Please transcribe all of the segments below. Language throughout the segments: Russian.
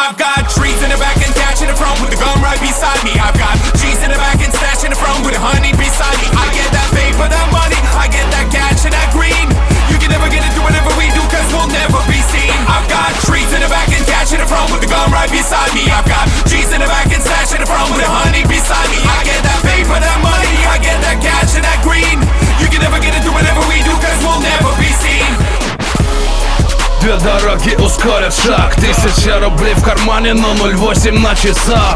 I've got trees in the back and cash in the front with the gun right beside me. I've got G's in the back and stash in the front with the honey beside me. I get that paper, that money, I get that cash and that green. You can never get into whatever we do, cause we'll never be seen. I've got trees in the back and cash in the front with the gun right beside me. I've got G's in the back and stash in the front with the honey beside me. I get that paper, that money, I get that cash and that green. You can never get into whatever we do, cause we'll never be seen. Две дороги ускорят шаг, 1000 рублей в кармане, но 0,8 на часах.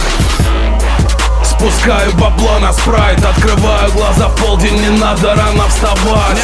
Спускаю бабло на спрайт, открываю глаза в полдень, не надо рано вставать.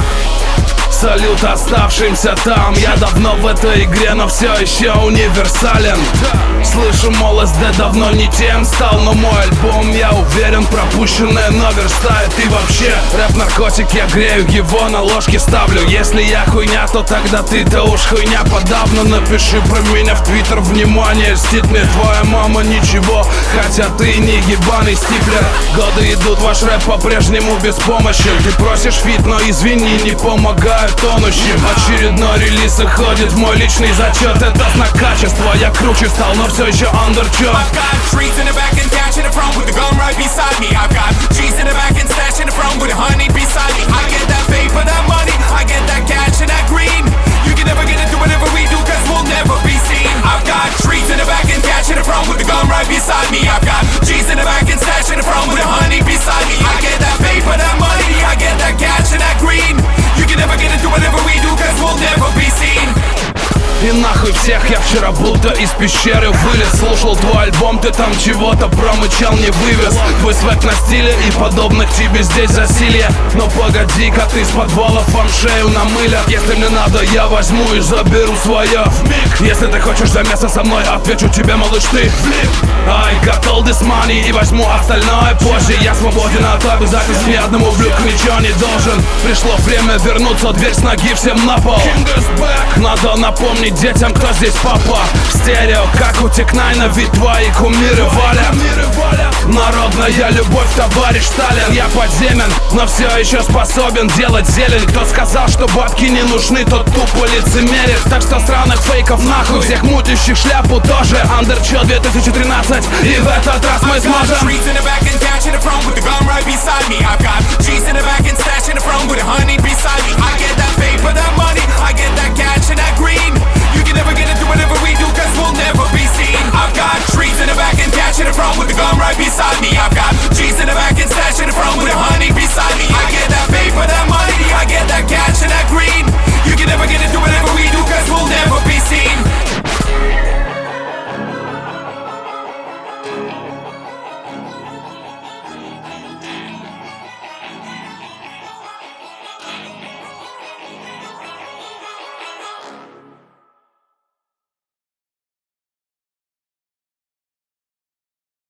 Салют оставшимся там. Я давно в этой игре, но все еще универсален. Слышу, мол, СД давно не тем стал, но мой альбом, я уверен, пропущенное наверстает. И вообще, рэп-наркотик, я грею его, на ложке ставлю. Если я хуйня, то тогда ты-то уж хуйня подавно. Напиши про меня в Твиттер, внимание, льстит мне твоя мама ничего, хотя ты не ебаный стиплер. Годы идут, ваш рэп по-прежнему беспомощен. Ты просишь фит, но извини, не помогаю тонущим. Очередной релиз уходит в мой личный зачет. Это знак качества, я круче стал, но все еще underchop. I've got trees in the back and cash in the front with the gun right beside me. I've got G's in the back and stash in the front with the honey beside me. I get that paper, that money, I get that cash and that green. You can never get into whatever we do, cause we'll never be seen. I've got trees in the back and cash in the front with the gun right beside me. I've got G's in the back and stash in the front with the honey beside me. I get that paper, that money, I get that cash and that green. You can never get into whatever we do, cause we'll never be seen. И нахуй всех, я вчера будто из пещеры вылез. Слушал твой альбом, ты там чего-то промычал, не вывез. Твой свет на стиле и подобных тебе здесь засилье. Но погоди-ка, ты с подвалов вам шею намылят. Если мне надо, я возьму и заберу свое вмиг. Если ты хочешь за место со мной, отвечу тебе, малыш, ты флип. I got all this money и возьму остальное позже. Я свободен от обязательств, ни одному ублюдку ничего не должен. Пришло время вернуться, дверь с ноги всем на пол. Надо напомнить детям, кто здесь папа. Стерео, как у Тек-9, ведь твои кумиры валят. Народная любовь, товарищ Сталин. Я подземен, но все еще способен делать зелень. Кто сказал, что бабки не нужны, тот тупо лицемерит. Так что странных фейков нахуй, всех мутящих шляпу тоже. Underchop 2013, и в этот раз мы сможем.